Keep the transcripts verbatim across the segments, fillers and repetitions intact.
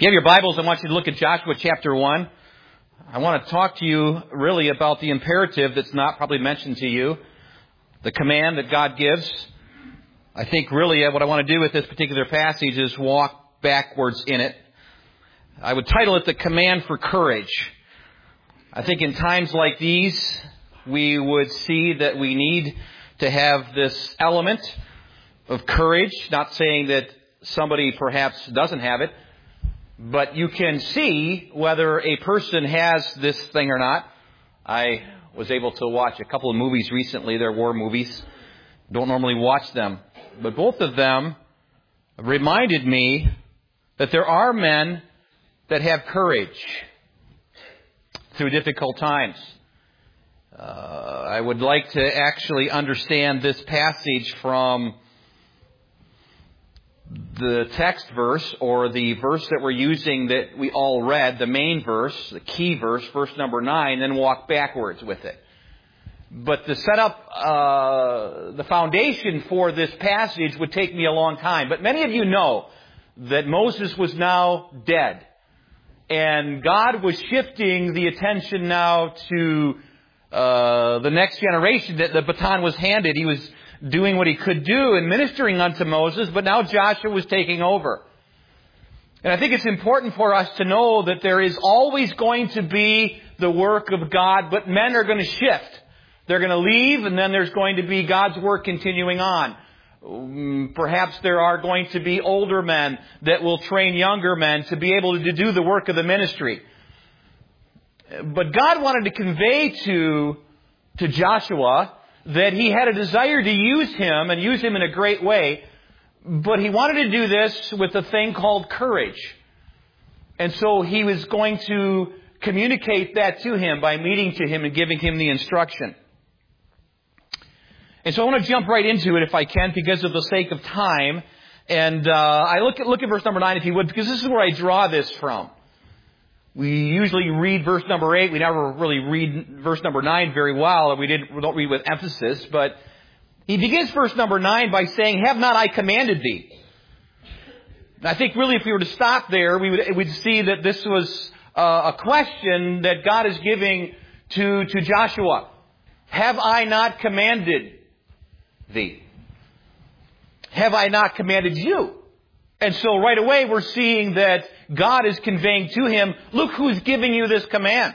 If you have your Bibles, I want you to look at Joshua chapter one. I want to talk to you really about the imperative that's not probably mentioned to you, the command that God gives. I think really what I want to do with this particular passage is walk backwards in it. I would title it The Command for Courage. I think in times like these, we would see that we need to have this element of courage. Not saying that somebody perhaps doesn't have it, but you can see whether a person has this thing or not. I was able to watch a couple of movies recently. They're war movies. Don't normally watch them. But both of them reminded me that there are men that have courage through difficult times. Uh, I would like to actually understand this passage from the text verse, or the verse that we're using that we all read, the main verse, the key verse, verse number nine, then walk backwards with it. But to set up uh, the foundation for this passage would take me a long time. But many of you know that Moses was now dead. And God was shifting the attention now to uh, the next generation, that the baton was handed. He was doing what he could do and ministering unto Moses, but now Joshua was taking over. And I think it's important for us to know that there is always going to be the work of God, but men are going to shift. They're going to leave, and then there's going to be God's work continuing on. Perhaps there are going to be older men that will train younger men to be able to do the work of the ministry. But God wanted to convey to, to Joshua that he had a desire to use him and use him in a great way. But he wanted to do this with a thing called courage. And so he was going to communicate that to him by meeting to him and giving him the instruction. And so I want to jump right into it if I can, because of the sake of time. And uh, I look at look at verse number nine, if you would, because this is where I draw this from. We usually read verse number eight. We never really read verse number nine very well. We, didn't, we don't read with emphasis. But he begins verse number nine by saying, "Have not I commanded thee?" And I think really if we were to stop there, we would we'd see that this was uh, a question that God is giving to, to Joshua. Have I not commanded thee? Have I not commanded you? And so right away we're seeing that God is conveying to him, look who's giving you this command.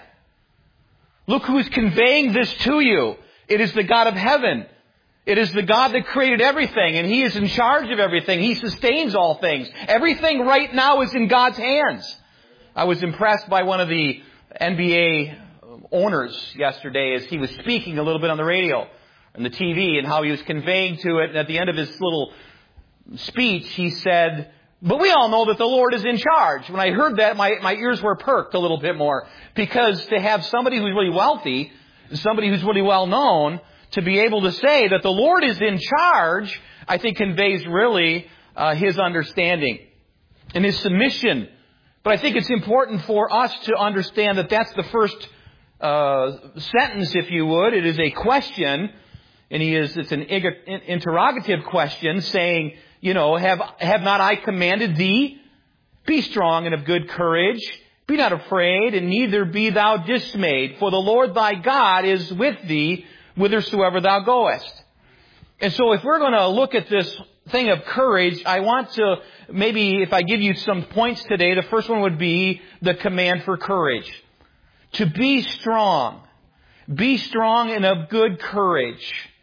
Look who's conveying this to you. It is the God of heaven. It is the God that created everything, and He is in charge of everything. He sustains all things. Everything right now is in God's hands. I was impressed by one of the N B A owners yesterday as he was speaking a little bit on the radio and the T V, and how he was conveying to it. And at the end of his little speech, he said, "But we all know that the Lord is in charge." When I heard that, my, my ears were perked a little bit more. Because to have somebody who's really wealthy, somebody who's really well known, to be able to say that the Lord is in charge, I think conveys really uh, his understanding and his submission. But I think it's important for us to understand that that's the first uh, sentence, if you would. It is a question, and he is it's an interrogative question saying, you know, have have not I commanded thee? Be strong and of good courage. Be not afraid, and neither be thou dismayed. For the Lord thy God is with thee whithersoever thou goest. And so if we're going to look at this thing of courage, I want to, maybe if I give you some points today, the first one would be the command for courage. To be strong. Be strong and of good courage.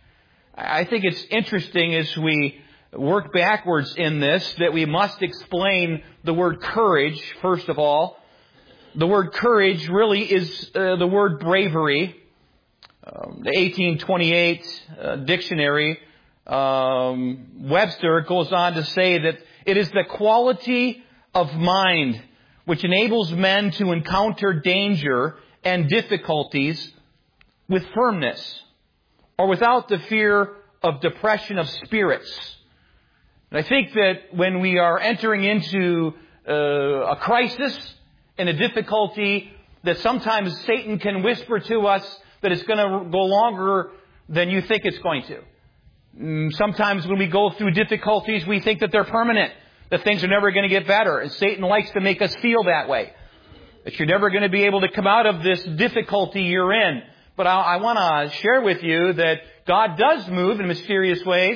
I think it's interesting as we work backwards in this that we must explain the word courage, first of all. The word courage really is uh, the word bravery. Um, the eighteen twenty-eight uh, dictionary, um, Webster goes on to say that it is the quality of mind which enables men to encounter danger and difficulties with firmness, or without the fear of depression of spirits. And I think that when we are entering into uh, a crisis and a difficulty, that sometimes Satan can whisper to us that it's going to go longer than you think it's going to. Sometimes when we go through difficulties, we think that they're permanent, that things are never going to get better. And Satan likes to make us feel that way. That you're never going to be able to come out of this difficulty you're in. But I, I want to share with you that God does move in mysterious ways.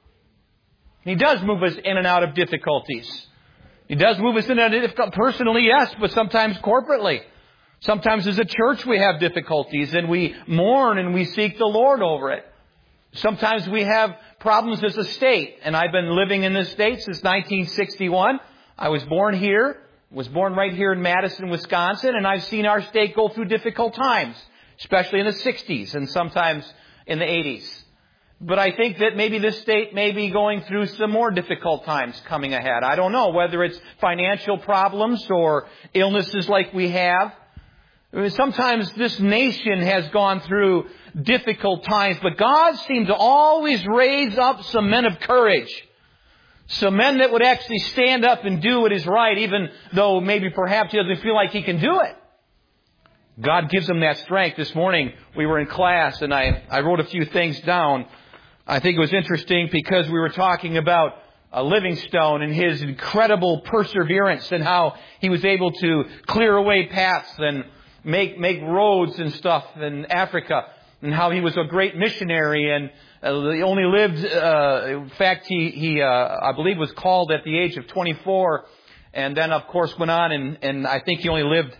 He does move us in and out of difficulties. He does move us in and out of difficulties personally, yes, but sometimes corporately. Sometimes as a church we have difficulties and we mourn and we seek the Lord over it. Sometimes we have problems as a state. And I've been living in this state since nineteen sixty-one. I was born here. Was born right here in Madison, Wisconsin. And I've seen our state go through difficult times. Especially in the sixties and sometimes in the eighties. But I think that maybe this state may be going through some more difficult times coming ahead. I don't know whether it's financial problems or illnesses like we have. Sometimes this nation has gone through difficult times, but God seemed to always raise up some men of courage. Some men that would actually stand up and do what is right, even though maybe perhaps he doesn't feel like he can do it. God gives them that strength. This morning we were in class and I, I wrote a few things down. I think it was interesting because we were talking about uh, Livingstone and his incredible perseverance and how he was able to clear away paths and make make roads and stuff in Africa, and how he was a great missionary and uh, he only lived, uh, in fact, he, he uh, I believe was called at the age of twenty-four, and then of course went on and, and I think he only lived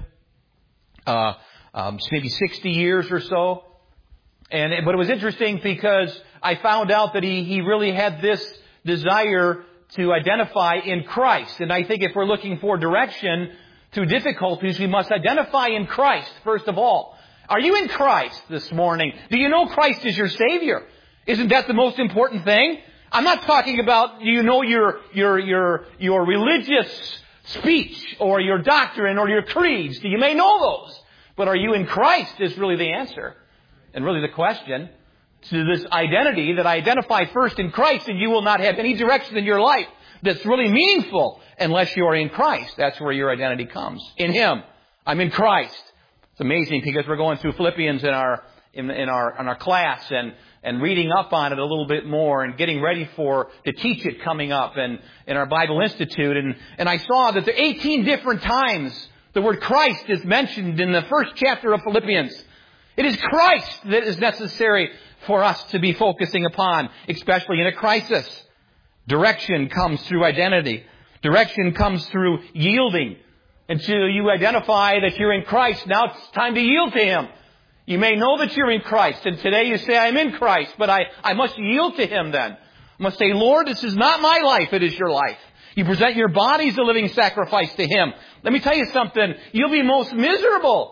uh, um, maybe sixty years or so. And it, but it was interesting because I found out that he, he really had this desire to identify in Christ. And I think if we're looking for direction through difficulties, we must identify in Christ, first of all. Are you in Christ this morning? Do you know Christ is your Savior? Isn't that the most important thing? I'm not talking about, do you know your, your, your, your religious speech or your doctrine or your creeds? You may know those. But are you in Christ is really the answer. And really the question to this identity that I identify first in Christ, and you will not have any direction in your life that's really meaningful unless you are in Christ. That's where your identity comes. In Him. I'm in Christ. It's amazing because we're going through Philippians in our in, in our in our class and and reading up on it a little bit more and getting ready for to teach it coming up and in our Bible Institute. And and I saw that there are eighteen different times the word Christ is mentioned in the first chapter of Philippians. It is Christ that is necessary for us to be focusing upon, especially in a crisis. Direction comes through identity. Direction comes through yielding. Until you identify that you're in Christ, now it's time to yield to Him. You may know that you're in Christ, and today you say, I'm in Christ, but I, I must yield to Him then. I must say, Lord, this is not my life, it is your life. You present your body as a living sacrifice to Him. Let me tell you something, you'll be most miserable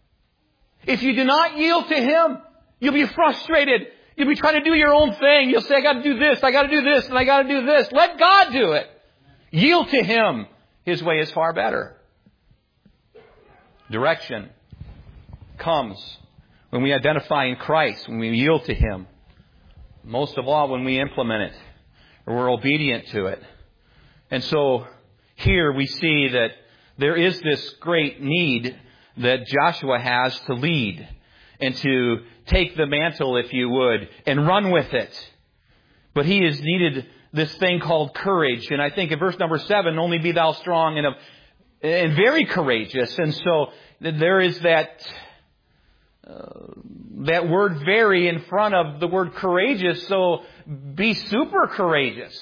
if you do not yield to Him. You'll be frustrated. You'll be trying to do your own thing. You'll say, I got to do this, I got to do this, and I got to do this. Let God do it. Yield to Him. His way is far better. Direction comes when we identify in Christ, when we yield to Him. Most of all, when we implement it, or we're obedient to it. And so here we see that there is this great need that Joshua has to lead and to take the mantle, if you would, and run with it. But he has needed this thing called courage. And I think in verse number seven, only be thou strong and, and very courageous. And so there is that uh, that word very in front of the word courageous. So be super courageous.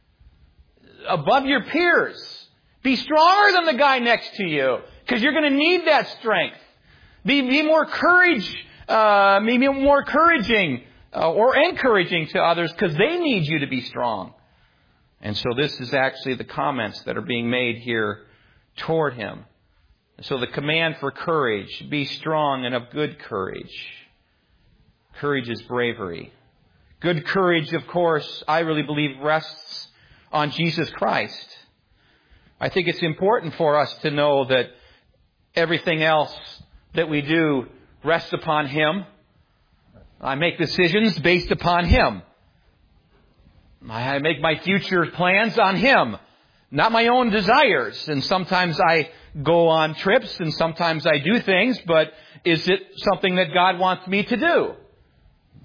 Above your peers. Be stronger than the guy next to you. Because you're going to need that strength. Be, be more courage, uh, maybe more encouraging uh, or encouraging to others because they need you to be strong. And so this is actually the comments that are being made here toward him. So the command for courage, be strong and of good courage. Courage is bravery. Good courage, of course, I really believe rests on Jesus Christ. I think it's important for us to know that everything else that we do rests upon Him. I make decisions based upon Him. I make my future plans on Him, not my own desires. And sometimes I go on trips and sometimes I do things, but is it something that God wants me to do?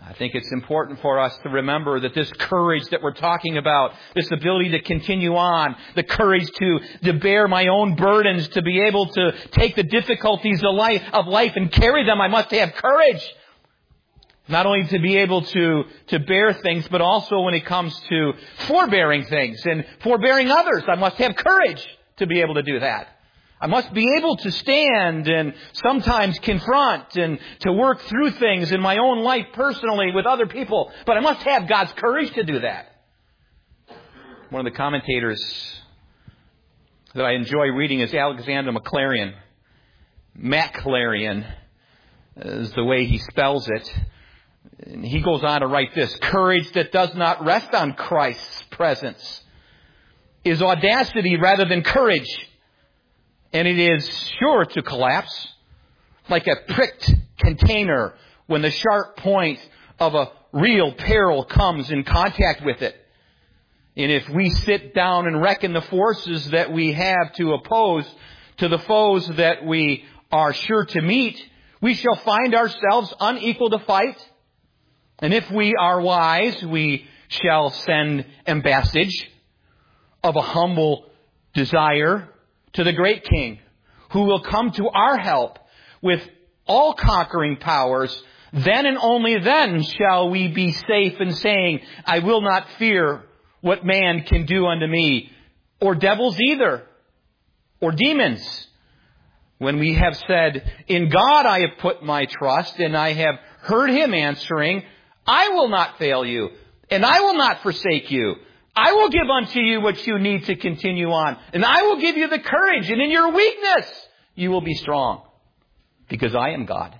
I think it's important for us to remember that this courage that we're talking about, this ability to continue on, the courage to, to bear my own burdens, to be able to take the difficulties of life, of life and carry them, I must have courage. Not only to be able to, to bear things, but also when it comes to forbearing things and forbearing others, I must have courage to be able to do that. I must be able to stand and sometimes confront and to work through things in my own life personally with other people. But I must have God's courage to do that. One of the commentators that I enjoy reading is Alexander Maclaren. Maclaren is the way he spells it. And he goes on to write this: courage that does not rest on Christ's presence is audacity rather than courage. And it is sure to collapse like a pricked container when the sharp point of a real peril comes in contact with it. And if we sit down and reckon the forces that we have to oppose to the foes that we are sure to meet, we shall find ourselves unequal to fight. And if we are wise, we shall send embassage of a humble desire to the great King, who will come to our help with all conquering powers. Then and only then shall we be safe in saying, I will not fear what man can do unto me, or devils either, or demons. When we have said, in God I have put my trust, and I have heard him answering, I will not fail you, and I will not forsake you. I will give unto you what you need to continue on. And I will give you the courage. And in your weakness, you will be strong. Because I am God.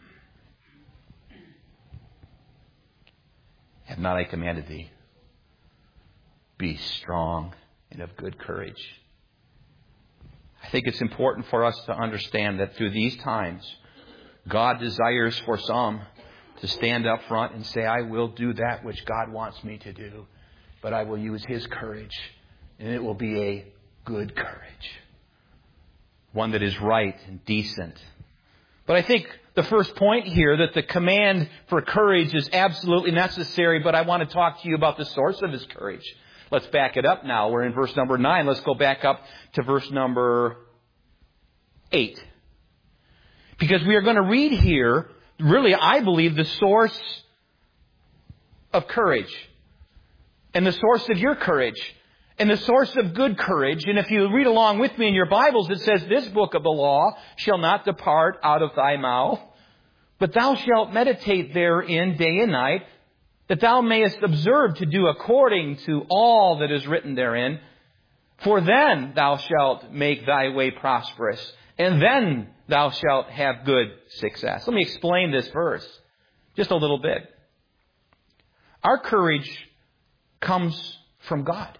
Have not I commanded thee? Be strong and of good courage. I think it's important for us to understand that through these times, God desires for some to stand up front and say, I will do that which God wants me to do. But I will use his courage, and it will be a good courage. One that is right and decent. But I think the first point here, that the command for courage is absolutely necessary, but I want to talk to you about the source of his courage. Let's back it up now. We're in verse number nine. Let's go back up to verse number eight. Because we are going to read here, really, I believe, the source of courage. And the source of your courage. And the source of good courage. And if you read along with me in your Bibles, it says, this book of the law shall not depart out of thy mouth, but thou shalt meditate therein day and night, that thou mayest observe to do according to all that is written therein. For then thou shalt make thy way prosperous, and then thou shalt have good success. Let me explain this verse just a little bit. Our courage comes from God.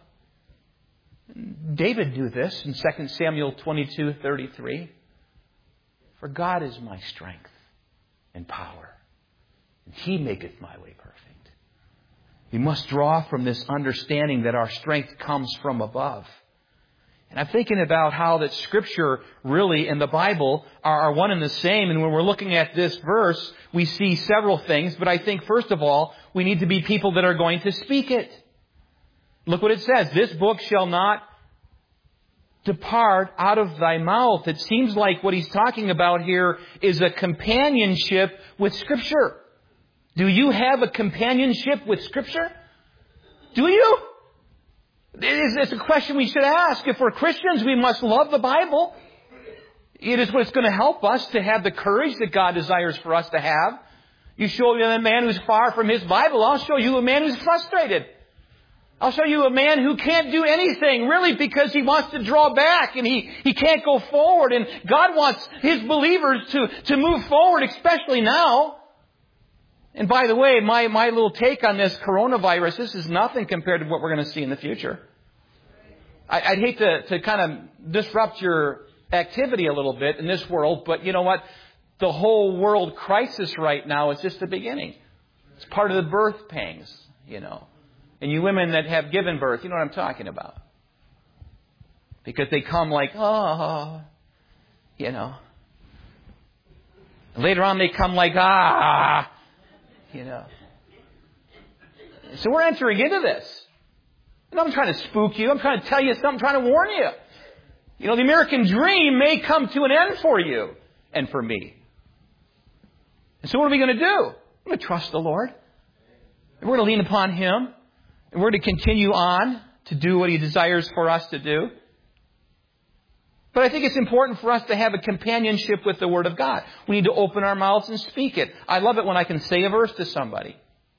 David knew this in Second Samuel twenty-two thirty-three. For God is my strength and power, and he maketh my way perfect. We must draw from this understanding that our strength comes from above. And I'm thinking about how that Scripture really and the Bible are, are one and the same. And when we're looking at this verse, we see several things. But I think, first of all, we need to be people that are going to speak it. Look what it says. This book shall not depart out of thy mouth. It seems like what he's talking about here is a companionship with Scripture. Do you have a companionship with Scripture? Do you? It's a question we should ask. If we're Christians, we must love the Bible. It is what's going to help us to have the courage that God desires for us to have. You show me a man who's far from his Bible, I'll show you a man who's frustrated. I'll show you a man who can't do anything, really, because he wants to draw back and he, he can't go forward. And God wants his believers to, to move forward, especially now. And by the way, my, my little take on this coronavirus, this is nothing compared to what we're going to see in the future. I, I'd hate to, to kind of disrupt your activity a little bit in this world, but you know what? The whole world crisis right now is just the beginning. It's part of the birth pangs, you know. And you women that have given birth, you know what I'm talking about. Because they come like, oh, you know. And later on they come like, ah, you know. So we're entering into this. And I'm trying to spook you. I'm trying to tell you something. I'm trying to warn you. You know, the American dream may come to an end for you and for me. And so what are we going to do? We're going to trust the Lord. And we're going to lean upon Him. And we're going to continue on to do what He desires for us to do. But I think it's important for us to have a companionship with the Word of God. We need to open our mouths and speak it. I love it when I can say a verse to somebody.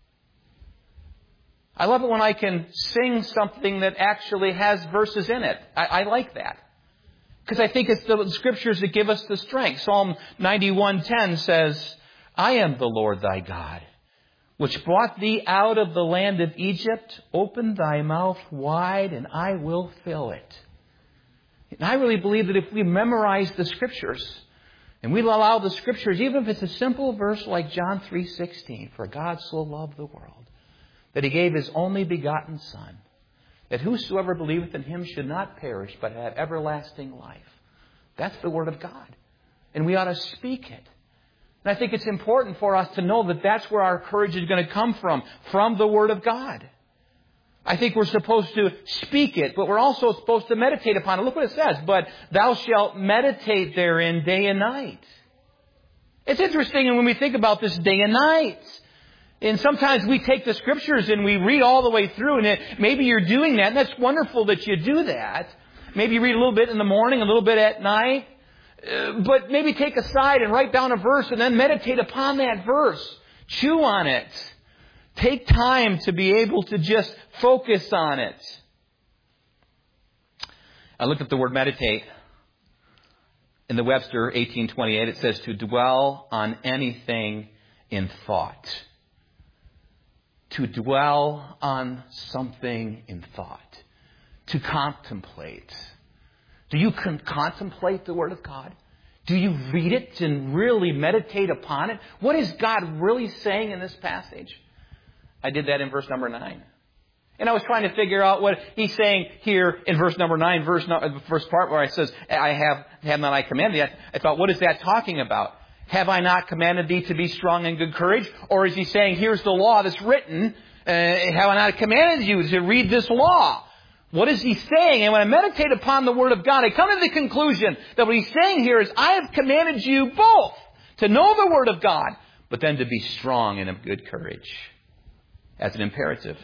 I love it when I can sing something that actually has verses in it. I, I like that. Because I think it's the Scriptures that give us the strength. Psalm ninety-one ten says, I am the Lord thy God, which brought thee out of the land of Egypt. Open thy mouth wide, and I will fill it. And I really believe that if we memorize the Scriptures, and we allow the Scriptures, even if it's a simple verse like John three sixteen, for God so loved the world, that He gave His only begotten Son, that whosoever believeth in Him should not perish, but have everlasting life. That's the Word of God. And we ought to speak it. And I think it's important for us to know that that's where our courage is going to come from, from the Word of God. I think we're supposed to speak it, but we're also supposed to meditate upon it. Look what it says. But thou shalt meditate therein day and night. It's interesting when we think about this day and night. And sometimes we take the Scriptures and we read all the way through. And it, maybe you're doing that. And that's wonderful that you do that. Maybe you read a little bit in the morning, a little bit at night. Uh, but maybe take a side and write down a verse and then meditate upon that verse. Chew on it. Take time to be able to just focus on it. I looked at the word meditate. In the Webster eighteen twenty-eight, it says to dwell on anything in thought. To dwell on something in thought. To contemplate. Do you con- contemplate the Word of God? Do you read it and really meditate upon it? What is God really saying in this passage? I did that in verse number nine. And I was trying to figure out what He's saying here in verse number nine, verse no, the first part where it says, I have, have not I commanded thee. I, I thought, what is that talking about? Have I not commanded thee to be strong and good courage? Or is He saying, here's the law that's written. Uh, have I not commanded you to read this law? What is He saying? And when I meditate upon the Word of God, I come to the conclusion that what He's saying here is, I have commanded you both to know the Word of God, but then to be strong and of good courage. As an imperative.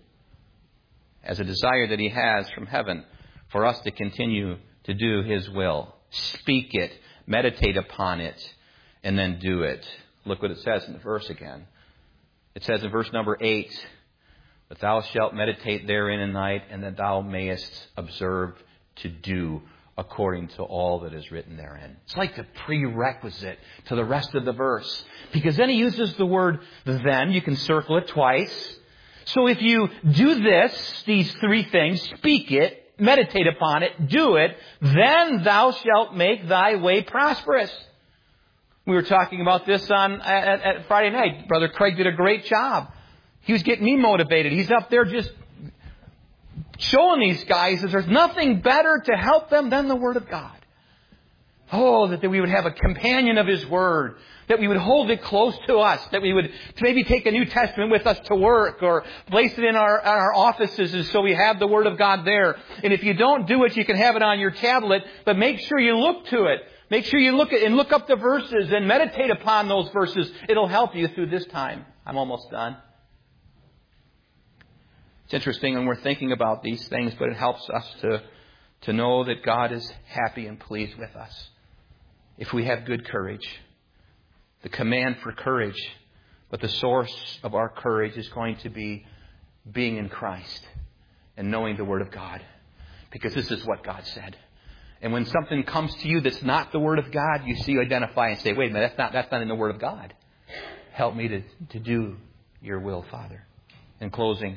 As a desire that He has from heaven for us to continue to do His will. Speak it, meditate upon it, and then do it. Look what it says in the verse again. It says in verse number eight, that thou shalt meditate therein at night, and that thou mayest observe to do according to all that is written therein. It's like the prerequisite to the rest of the verse. Because then He uses the word then. You can circle it twice. So if you do this, these three things, speak it, meditate upon it, do it, then thou shalt make thy way prosperous. We were talking about this on at, at Friday night. Brother Craig did a great job. He was getting me motivated. He's up there just showing these guys that there's nothing better to help them than the Word of God. Oh, that we would have a companion of His Word. That we would hold it close to us. That we would maybe take a New Testament with us to work. Or place it in our, our offices and so we have the Word of God there. And if you don't do it, you can have it on your tablet. But make sure you look to it. Make sure you look at and look up the verses and meditate upon those verses. It'll help you through this time. I'm almost done. It's interesting when we're thinking about these things, but it helps us to, to know that God is happy and pleased with us. If we have good courage. The command for courage. But the source of our courage is going to be being in Christ and knowing the Word of God. Because this is what God said. And when something comes to you that's not the Word of God, you see, you identify and say, wait a minute, that's not, that's not in the Word of God. Help me to, to do your will, Father. In closing,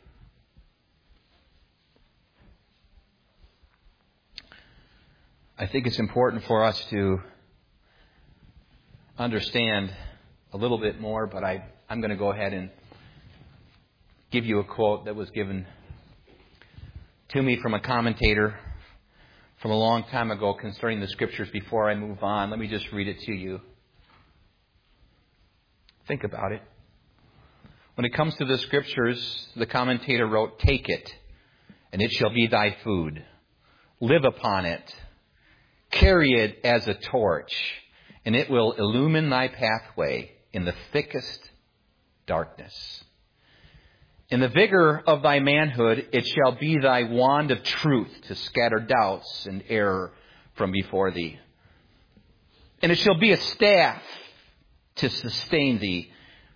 I think it's important for us to understand a little bit more, but I, I'm going to go ahead and give you a quote that was given to me from a commentator from a long time ago concerning the Scriptures. Before I move on, let me just read it to you. Think about it. When it comes to the Scriptures, the commentator wrote, "Take it, and it shall be thy food. Live upon it. Carry it as a torch, and it will illumine thy pathway in the thickest darkness. In the vigor of thy manhood, it shall be thy wand of truth to scatter doubts and error from before thee. And it shall be a staff to sustain thee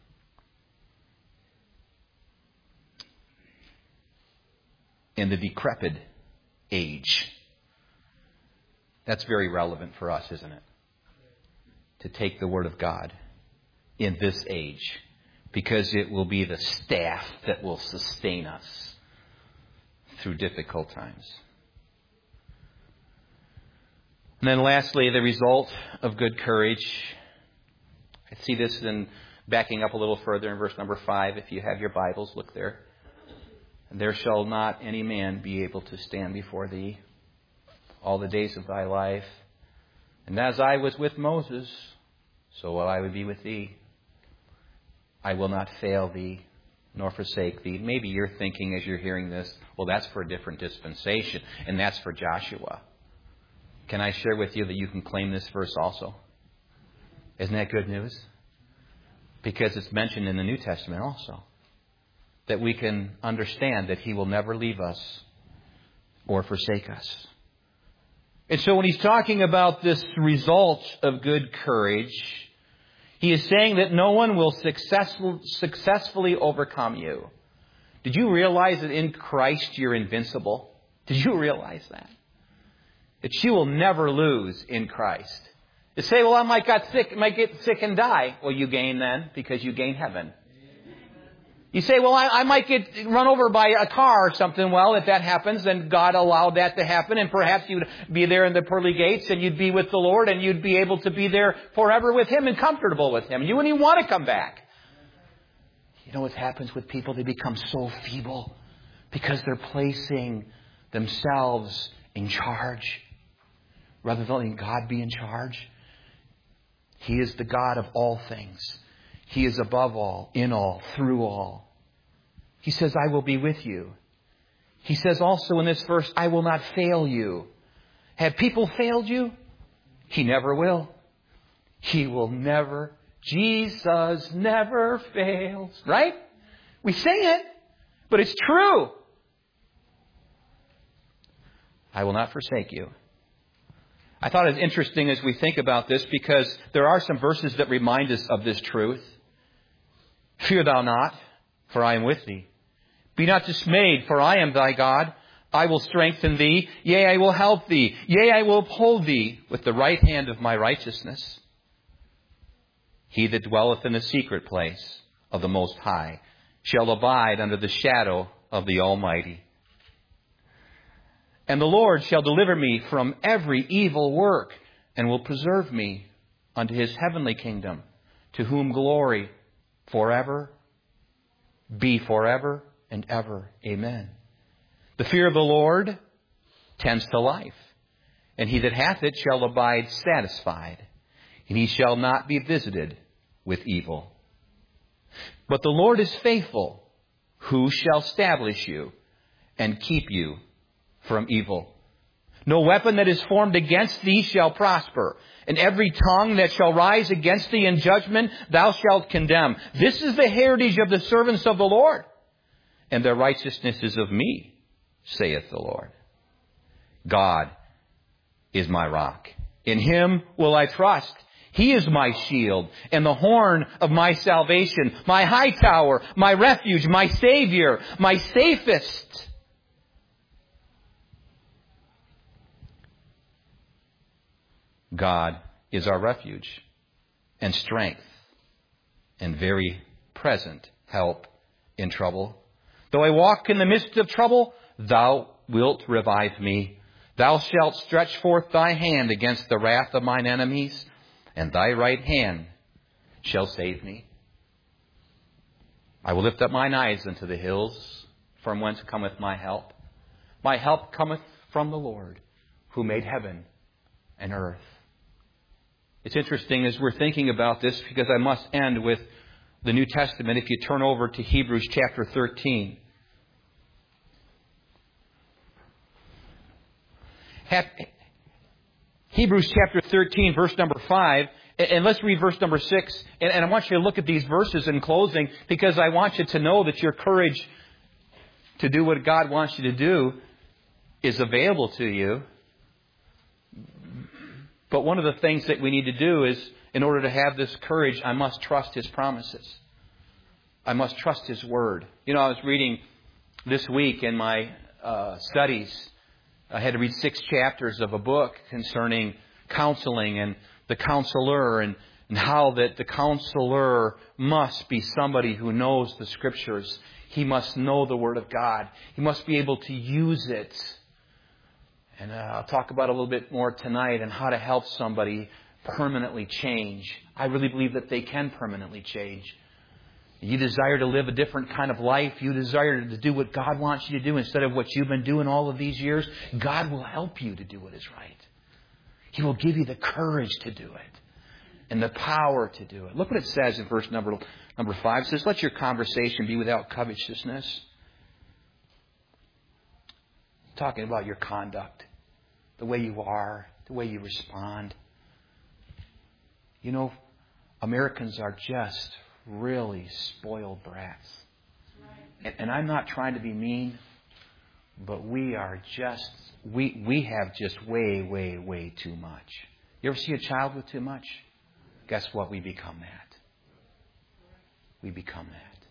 in the decrepit age." That's very relevant for us, isn't it? To take the Word of God in this age, because it will be the staff that will sustain us through difficult times. And then lastly, the result of good courage. I see this in backing up a little further in verse number five. If you have your Bibles, look there. "And there shall not any man be able to stand before thee all the days of thy life. And as I was with Moses, so will I be with thee. I will not fail thee, nor forsake thee." Maybe you're thinking as you're hearing this, well, that's for a different dispensation, and that's for Joshua. Can I share with you that you can claim this verse also? Isn't that good news? Because it's mentioned in the New Testament also. That we can understand that He will never leave us or forsake us. And so when he's talking about this result of good courage, he is saying that no one will successful, successfully overcome you. Did you realize that in Christ you're invincible? Did you realize that? That you will never lose in Christ. You say, well, I might get sick, might get sick and die. Well, you gain then because you gain heaven. You say, well, I, I might get run over by a car or something. Well, if that happens, then God allowed that to happen. And perhaps you'd be there in the pearly gates and you'd be with the Lord and you'd be able to be there forever with Him and comfortable with Him. You wouldn't even want to come back. You know what happens with people? They become so feeble because they're placing themselves in charge rather than letting God be in charge. He is the God of all things. He is above all, in all, through all. He says, I will be with you. He says also in this verse, I will not fail you. Have people failed you? He never will. He will never. Jesus never fails. Right? We sing it, but it's true. I will not forsake you. I thought it interesting as we think about this because there are some verses that remind us of this truth. Fear thou not, for I am with thee. Be not dismayed, for I am thy God. I will strengthen thee. Yea, I will help thee. Yea, I will uphold thee with the right hand of my righteousness. He that dwelleth in the secret place of the Most High shall abide under the shadow of the Almighty. And the Lord shall deliver me from every evil work, and will preserve me unto His heavenly kingdom, to whom glory forever be forever and ever. Amen. The fear of the Lord tends to life, and he that hath it shall abide satisfied, and he shall not be visited with evil. But the Lord is faithful, who shall establish you and keep you from evil. No weapon that is formed against thee shall prosper, and every tongue that shall rise against thee in judgment thou shalt condemn. This is the heritage of the servants of the Lord, and their righteousness is of me, saith the Lord. God is my rock. In Him will I trust. He is my shield and the horn of my salvation, my high tower, my refuge, my Savior, my safest. God is our refuge and strength and very present help in trouble. Though I walk in the midst of trouble, thou wilt revive me. Thou shalt stretch forth thy hand against the wrath of mine enemies, and thy right hand shall save me. I will lift up mine eyes unto the hills, from whence cometh my help. My help cometh from the Lord, who made heaven and earth. It's interesting as we're thinking about this, because I must end with the New Testament if you turn over to Hebrews chapter thirteen. Hebrews chapter thirteen, verse number five. And let's read verse number six. And I want you to look at these verses in closing, because I want you to know that your courage to do what God wants you to do is available to you. But one of the things that we need to do is, in order to have this courage, I must trust His promises. I must trust His Word. You know, I was reading this week in my uh, studies. I had to read six chapters of a book concerning counseling and the counselor, and, and how that the counselor must be somebody who knows the Scriptures. He must know the Word of God. He must be able to use it. And uh, I'll talk about a little bit more tonight on how to help somebody permanently change. I really believe that they can permanently change. You desire to live a different kind of life. You desire to do what God wants you to do instead of what you've been doing all of these years. God will help you to do what is right. He will give you the courage to do it and the power to do it. Look what it says in verse number, number five. It says, let your conversation be without covetousness. Talking about your conduct, the way you are, the way you respond. You know, Americans are just really spoiled brats. And, and I'm not trying to be mean, but we are just, we, we have just way, way, way too much. You ever see a child with too much? Guess what? We become that. We become that.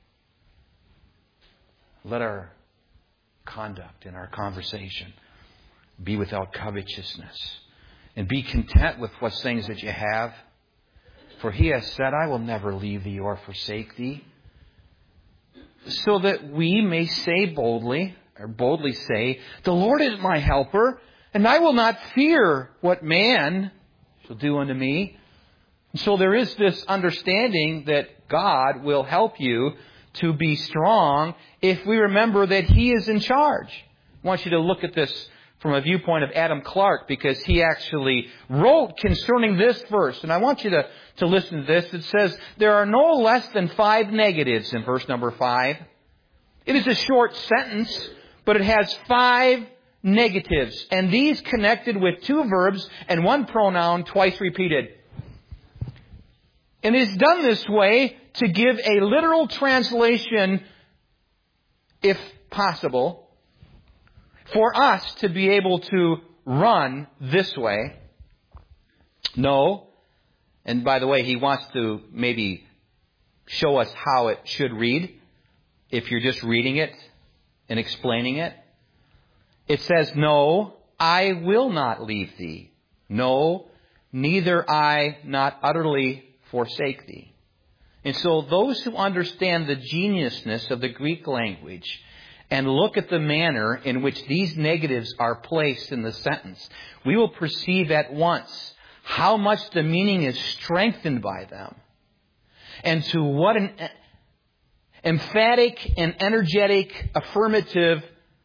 Let our conduct and our conversation be without covetousness. And be content with what things that you have. For He has said, I will never leave thee or forsake thee. So that we may say boldly, or boldly say, the Lord is my helper, and I will not fear what man shall do unto me. So there is this understanding that God will help you to be strong if we remember that He is in charge. I want you to look at this from a viewpoint of Adam Clarke, because he actually wrote concerning this verse. And I want you to, to listen to this. It says, there are no less than five negatives in verse number five. It is a short sentence, but it has five negatives. And these connected with two verbs and one pronoun twice repeated. And it is done this way to give a literal translation, if possible, for us to be able to run this way. No. And by the way, he wants to maybe show us how it should read if you're just reading it and explaining it. It says, no, I will not leave thee. No, neither I not utterly forsake thee. And so those who understand the geniusness of the Greek language and look at the manner in which these negatives are placed in the sentence, we will perceive at once how much the meaning is strengthened by them, and to what an emphatic and energetic affirmative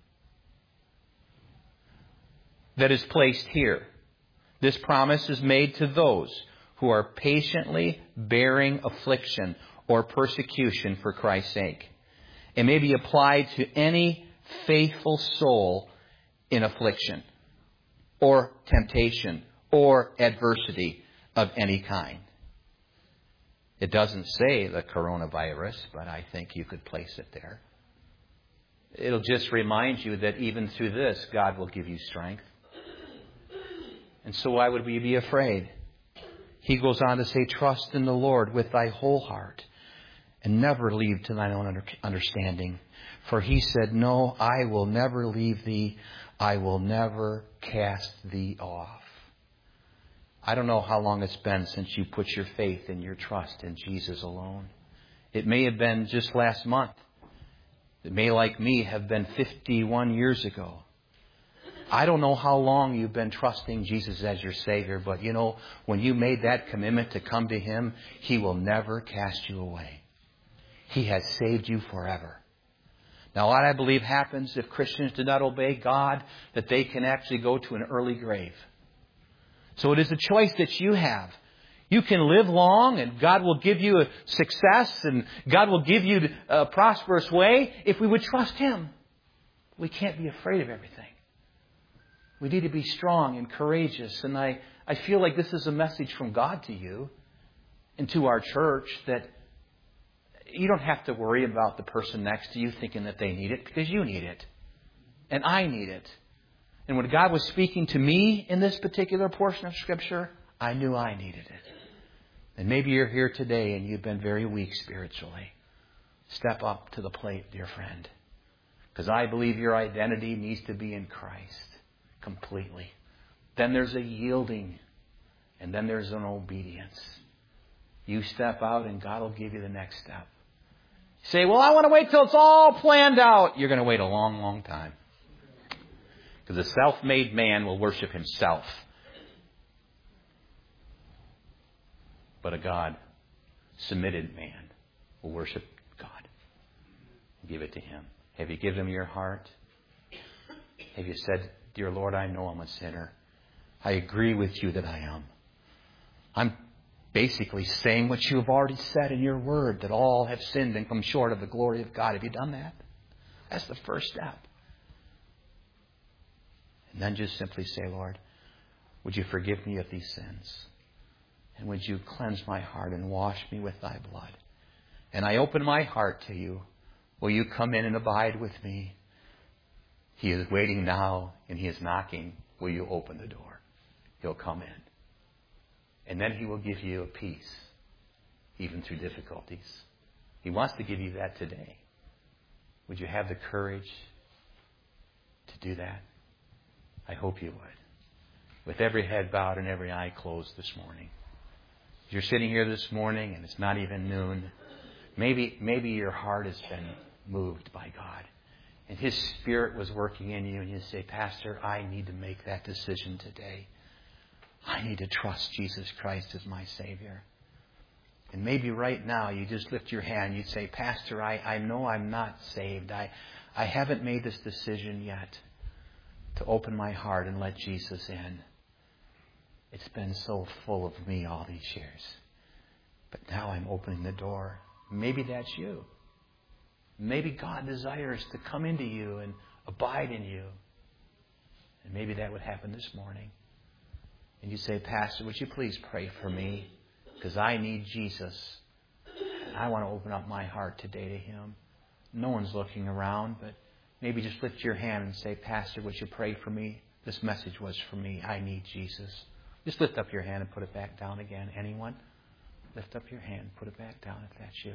that is placed here. This promise is made to those who are patiently bearing affliction or persecution for Christ's sake. It may be applied to any faithful soul in affliction or temptation or adversity of any kind. It doesn't say the coronavirus, but I think you could place it there. It'll just remind you that even through this, God will give you strength. And so why would we be afraid? He goes on to say, trust in the Lord with thy whole heart, and never leave to thine own understanding. For He said, no, I will never leave thee. I will never cast thee off. I don't know how long it's been since you put your faith and your trust in Jesus alone. It may have been just last month. It may, like me, have been fifty-one years ago. I don't know how long you've been trusting Jesus as your Savior, but you know, when you made that commitment to come to Him, He will never cast you away. He has saved you forever. Now, what I believe happens if Christians do not obey God, that they can actually go to an early grave. So it is a choice that you have. You can live long and God will give you a success and God will give you a prosperous way if we would trust Him. We can't be afraid of everything. We need to be strong and courageous. And I, I feel like this is a message from God to you and to our church that you don't have to worry about the person next to you thinking that they need it, because you need it. And I need it. And when God was speaking to me in this particular portion of Scripture, I knew I needed it. And maybe you're here today and you've been very weak spiritually. Step up to the plate, dear friend. Because I believe your identity needs to be in Christ completely. Then there's a yielding. And then there's an obedience. You step out and God will give you the next step. You say, well, I want to wait till it's all planned out. You're going to wait a long, long time. Because a self-made man will worship himself. But a God-submitted man will worship God. Give it to Him. Have you given Him your heart? Have you said, dear Lord, I know I'm a sinner. I agree with you that I am. I'm basically saying what you have already said in your word, that all have sinned and come short of the glory of God. Have you done that? That's the first step. And then just simply say, Lord, would you forgive me of these sins? And would you cleanse my heart and wash me with thy blood? And I open my heart to you. Will you come in and abide with me? He is waiting now and He is knocking. Will you open the door? He'll come in. And then He will give you a peace, even through difficulties. He wants to give you that today. Would you have the courage to do that? I hope you would. With every head bowed and every eye closed this morning. If you're sitting here this morning and it's not even noon, maybe maybe your heart has been moved by God. And His Spirit was working in you and you say, Pastor, I need to make that decision today. I need to trust Jesus Christ as my Savior. And maybe right now you just lift your hand. You say, Pastor, I, I know I'm not saved. I, I haven't made this decision yet to open my heart and let Jesus in. It's been so full of me all these years. But now I'm opening the door. Maybe that's you. Maybe God desires to come into you and abide in you. And maybe that would happen this morning. And you say, Pastor, would you please pray for me? Because I need Jesus. I want to open up my heart today to Him. No one's looking around, but maybe just lift your hand and say, Pastor, would you pray for me? This message was for me. I need Jesus. Just lift up your hand and put it back down again. Anyone? Lift up your hand, put it back down if that's you.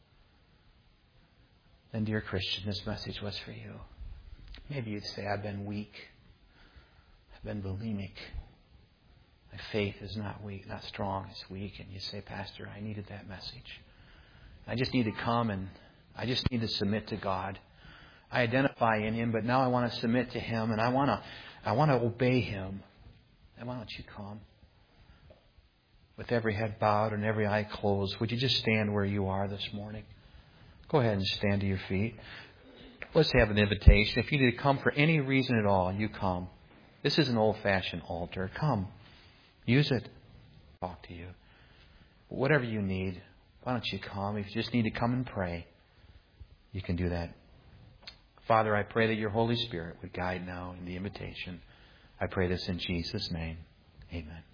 Then, dear Christian, this message was for you. Maybe you'd say, I've been weak. I've been bulimic. My faith is not weak, not strong, it's weak. And you say, Pastor, I needed that message. I just need to come and I just need to submit to God. I identify in Him, but now I want to submit to Him and I want to I want to obey Him. And why don't you come? With every head bowed and every eye closed, would you just stand where you are this morning? Go ahead and stand to your feet. Let's have an invitation. If you need to come for any reason at all, you come. This is an old-fashioned altar. Come. Use it. Talk to you. Whatever you need, why don't you come? If you just need to come and pray, you can do that. Father, I pray that your Holy Spirit would guide now in the invitation. I pray this in Jesus' name. Amen.